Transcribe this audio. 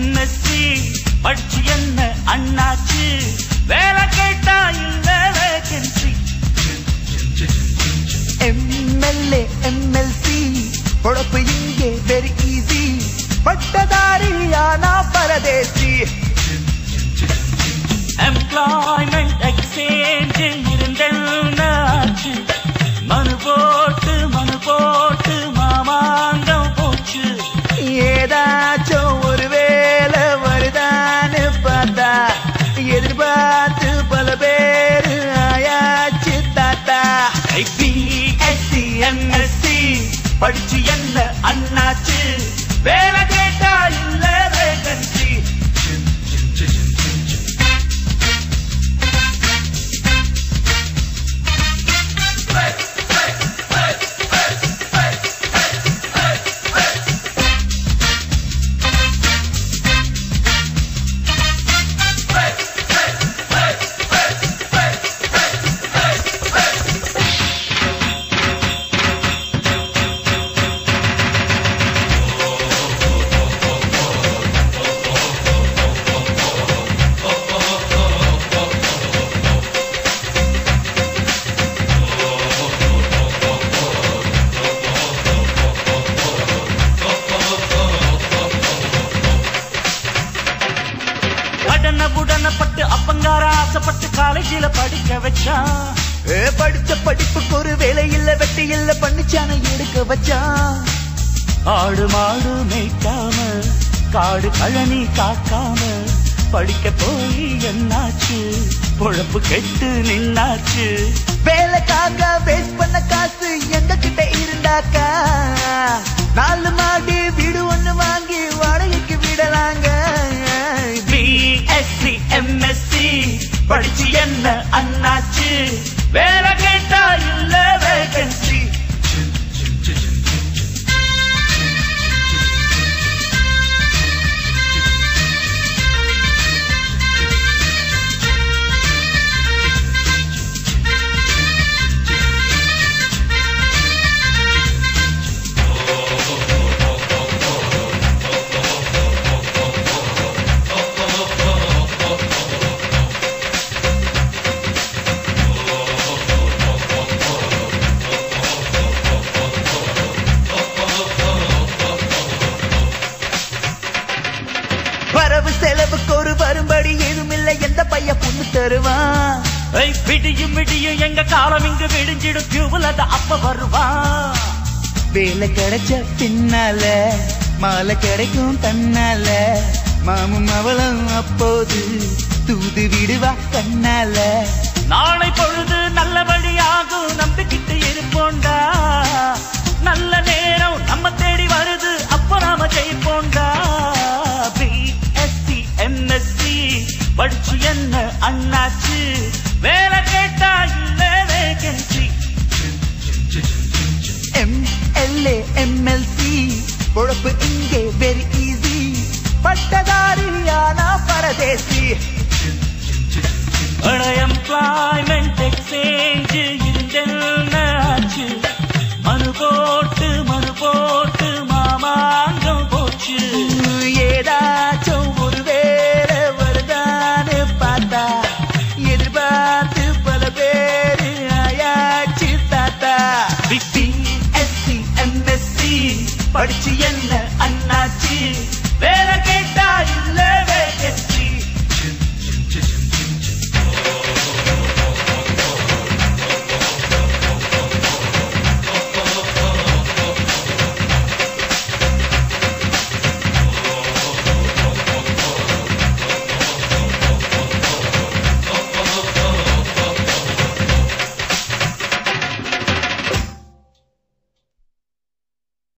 MSc படிச்சு என்ன அண்ணாச்சு வேலை கேட்டா இல்ல வேகன்சி எம்எல்ஏ எம்எல்சி பொழப்பு இங்கே வெரி ஈஸி பட்டதாரியானா பரதேசி எம்ப்ளாய்மெண்ட் எக்ஸ்சேஞ்ச் இருந்தென்னாச்சு மனு போட்டு மாமாங்கம் போச்சு ஏதாச்சும் ஒரு வேலை வருதான்னு பார்த்தா எதிர்பார்த்து பல பேரு ஆயாச்சு தாத்தா பிஎஸ்சி எம்எஸ்சி படிச்சு என்ன அண்ணாச்சு வேலை கேட்டா இல்ல வேகன்சி புடனப்பட்டு அப்பங்கார ஆசைப்பட்டு காலேஜில படிக்க வச்சான் படிச்ச படிப்புக்கு ஒரு வேலை இல்ல வெட்டி இல்ல பண்ணிச்சான எடுக்க வச்சான் ஆடு மாடு மேய்க்காம காடு கழனி காக்காம படிக்க போய் என்னாச்சு பொழப்பு கெட்டு நின்னாச்சு வேலைக்காக வேஸ்ட் பண்ண காசு எங்க கிட்ட இருந்தாக்கா 4 மாடி வீடு ஒண்ணு வாங்கி வாடகைக்கு விடலாங்க பிஎஸ்சி எம்எஸ்சி படிச்சு என்ன அண்ணாச்சு வேலை கேட்டா இல்ல வேகன்சி வரவு செலவுக்கு ஒரு வரும்படி ஏதும் இல்லை எந்த பைய பொண்ணு தருவான் விடியும் விடியும் எங்க காலம் இங்கு விடிஞ்சிடும் டியூபில் அது அப்ப வருவான் வேலை கிடைச்ச பின்னால மாலை கிடைக்கும் தன்னால மாமும் அவளும் அப்போது தூது விடுவா கண்ணால நாளை பொழுது நல்லபடியாகும் நம்பிக்கிட்டு இருப்போண்டா நல்ல நேரம் நம்ம தேடி வருது அப்ப நாம ஜெயிப்போண்டா பிஎஸ்சி எம்எஸ்சி படிச்சு என்ன அண்ணாச்சு வேலை கேட்டா இல்ல வேகன்சி எம்எல்ஏ எம்எல்சி பொழப்பு இங்கே வெரி ஈஸி பட்டதாரியானா பரதேசி எம்ப்ளாய்மெண்ட் எக்ஸ்சேஞ்ச் இருந்தென்னாச்சு மனு போட்டு மாமாங்கம் போச்சு ஏதாச்சும் ஒரு வேலை வருதான்னு பார்த்தா எதிர்பார்த்து பல பேரு ஆயாச்சு தாத்தா பிஎஸ்சி எம்எஸ்சி படிச்சு என்ன அண்ணாச்சு வேலை கேட்டு